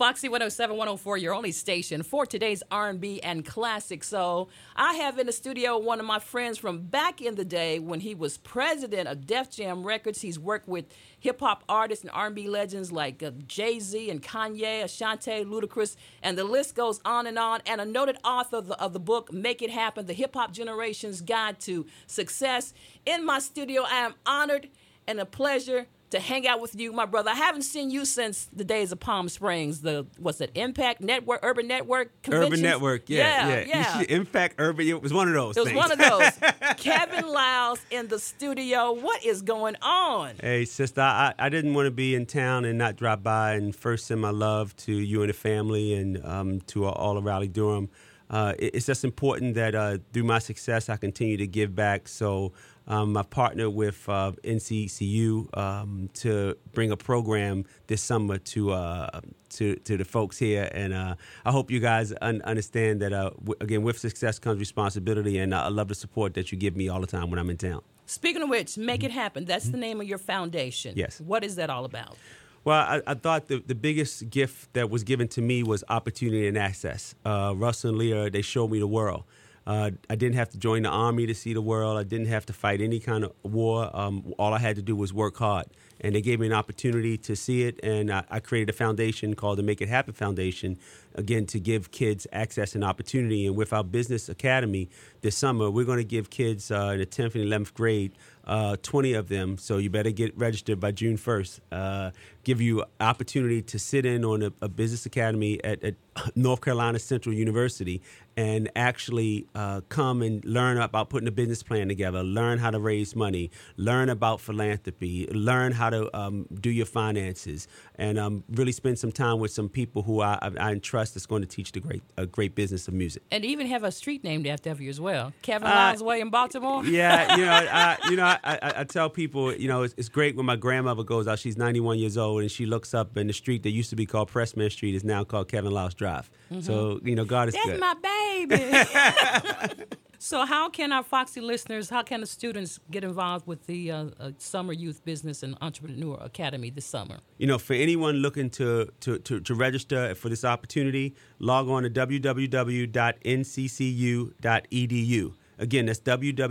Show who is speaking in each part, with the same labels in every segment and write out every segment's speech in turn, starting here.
Speaker 1: Foxy 107, 104, your only station for today's R&B and classic soul. I have in the studio one of my friends from back in the day when he was president of Def Jam Records. He's worked with hip-hop artists and R&B legends like Jay-Z and Kanye, Ashanti, Ludacris, and the list goes on, and a noted author of the book, Make It Happen, The Hip-Hop Generation's Guide to Success. In my studio, I am honored and a pleasure to hang out with you, my brother. I haven't seen you since the days of Palm Springs. What's it, Impact Network, Urban Network conventions?
Speaker 2: Urban Network, yeah. Impact Urban, it was one of those things.
Speaker 1: It was one of those. Kevin Liles in the studio. What is going on?
Speaker 2: Hey, sister, I didn't want to be in town and not drop by and first send my love to you and the family and to all of Raleigh-Durham. It's just important that through my success, I continue to give back. So I partnered with NCCU to bring a program this summer to the folks here. And I hope you guys understand that, again, with success comes responsibility. And I love the support that you give me all the time when I'm in town.
Speaker 1: Speaking of which, Make It Happen. That's the name of your foundation.
Speaker 2: Yes.
Speaker 1: What is that all about?
Speaker 2: Well, I thought the biggest gift that was given to me was opportunity and access. Russell and Leah, they showed me the world. I didn't have to join the Army to see the world. I didn't have to fight any kind of war. All I had to do was work hard. And they gave me an opportunity to see it, and I created a foundation called the Make It Happen Foundation, again, to give kids access and opportunity. And with our business academy this summer, we're going to give kids in the 10th and 11th grade 20 of them, so you better get registered by June 1st. Give you opportunity to sit in on a business academy at North Carolina Central University and actually come and learn about putting a business plan together, learn how to raise money, learn about philanthropy, learn how to do your finances, and really spend some time with some people who I entrust that's going to teach a great business of music.
Speaker 1: And even have a street named after you as well. Kevin Liles Way in Baltimore?
Speaker 2: Yeah, I tell people, it's great when my grandmother goes out. She's 91 years old, and she looks up, and the street that used to be called Pressman Street is now called Kevin Liles Drive. Mm-hmm. So, God is good.
Speaker 1: That's my baby. So how can our Foxy listeners, how can the students get involved with the Summer Youth Business and Entrepreneur Academy this summer?
Speaker 2: For anyone looking to register for this opportunity, log on to www.nccu.edu. Again, that's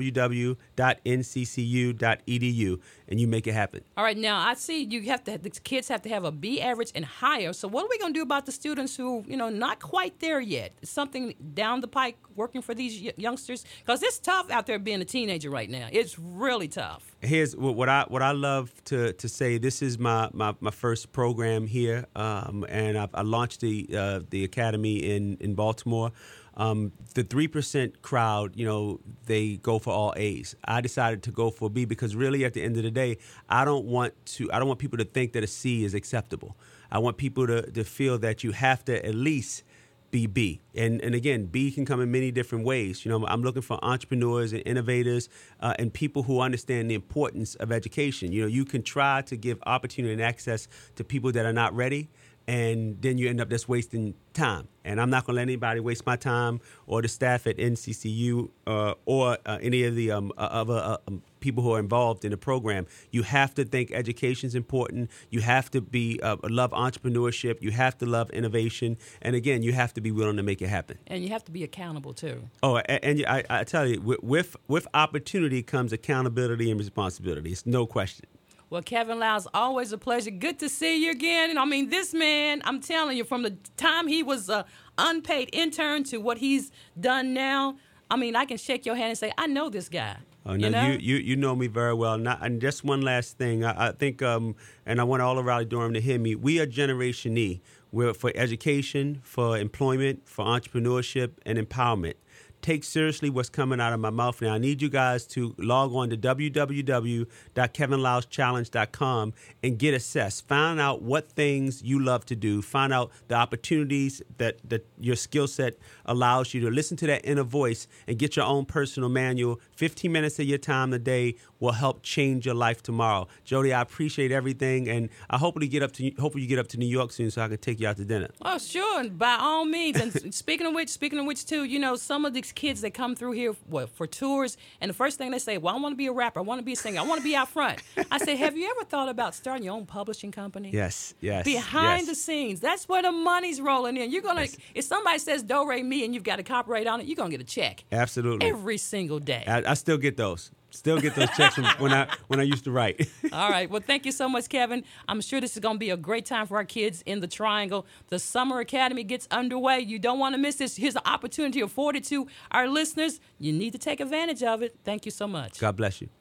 Speaker 2: www.nccu.edu, and you make it happen.
Speaker 1: All right, now I see the kids have to have a B average and higher. So what are we going to do about the students who, not quite there yet? Something down the pike working for these youngsters? Because it's tough out there being a teenager right now. It's really tough.
Speaker 2: Here's what I love to say. This is my first program here, and I launched the academy in Baltimore. The 3% crowd, they go for all A's. I decided to go for B because really at the end of the day, I don't want people to think that a C is acceptable. I want people to feel that you have to at least be B. And again, B can come in many different ways. I'm looking for entrepreneurs and innovators and people who understand the importance of education. You can try to give opportunity and access to people that are not ready, and then you end up just wasting time. And I'm not going to let anybody waste my time or the staff at NCCU or any of the other people who are involved in the program. You have to think education is important. You have to love entrepreneurship. You have to love innovation. And again, you have to be willing to make it happen.
Speaker 1: And you have to be accountable, too.
Speaker 2: Oh, and I tell you, with opportunity comes accountability and responsibility. It's no question.
Speaker 1: Well, Kevin Liles, always a pleasure. Good to see you again. And I mean, this man, I'm telling you, from the time he was an unpaid intern to what he's done now, I mean, I can shake your hand and say, I know this guy.
Speaker 2: Oh, no, you know me very well. And just one last thing. I think, and I want all of Raleigh-Durham to hear me, we are Generation E. We're for education, for employment, for entrepreneurship, and empowerment. Take seriously what's coming out of my mouth now. I need you guys to log on to www.kevinlileschallenge.com and get assessed. Find out what things you love to do. Find out the opportunities that your skill set allows you to listen to that inner voice and get your own personal manual. 15 minutes of your time a day will help change your life tomorrow. Jody, I appreciate everything, and I hope you get up to New York soon so I can take you out to dinner.
Speaker 1: Oh, sure, and by all means. And speaking of which, too, some of the these kids that come through here for tours, and the first thing they say, well, I want to be a rapper, I want to be a singer, I want to be out front. I say, have you ever thought about starting your own publishing company?
Speaker 2: Yes.
Speaker 1: Behind the scenes, that's where the money's rolling in. You're gonna, if somebody says Do Re Mi and you've got a copyright on it, you're gonna get a check.
Speaker 2: Absolutely.
Speaker 1: Every single day.
Speaker 2: I still get those. Still get those checks from when I used to write.
Speaker 1: All right. Well, thank you so much, Kevin. I'm sure this is going to be a great time for our kids in the Triangle. The Summer Academy gets underway. You don't want to miss this. Here's the opportunity afforded to our listeners. You need to take advantage of it. Thank you so much.
Speaker 2: God bless you.